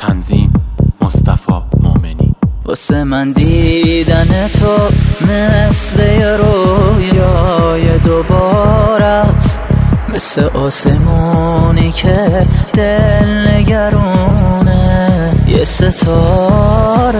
تنظیم مصطفی مومنی. واسه من دیدن تو مثل یه رویای دوباره است، مثل آسمونی که دل نگرونه یه ستاره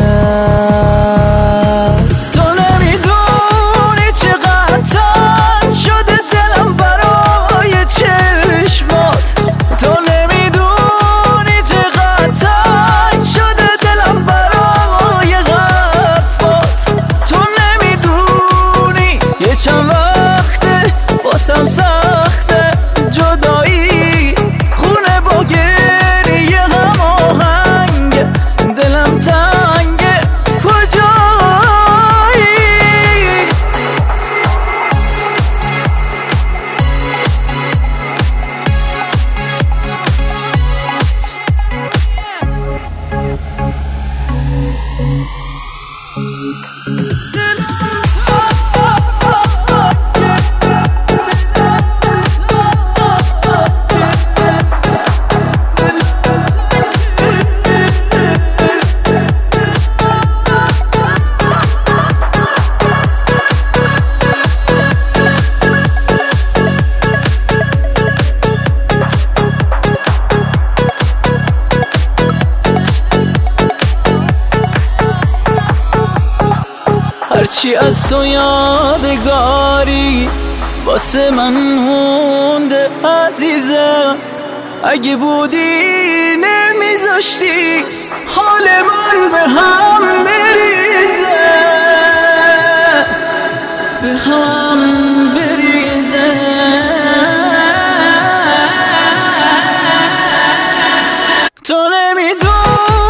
است. تو نمیدونی چقدر تنگ شده دلم برای چشمات، تو نمیدونی چقدر تنگ شده دلم برای حرفات، تو نمیدونی یه چند وقته واسم سخته جدایی، خونه با گریه هماهنگ، دلم تنگه کجایی؟ هرچی از تو یادگاری واسه من مونده عزیزم، اگه بودی نمیذاشتی حال من به هم بریزه، به هم بریزه. تو نمیدونی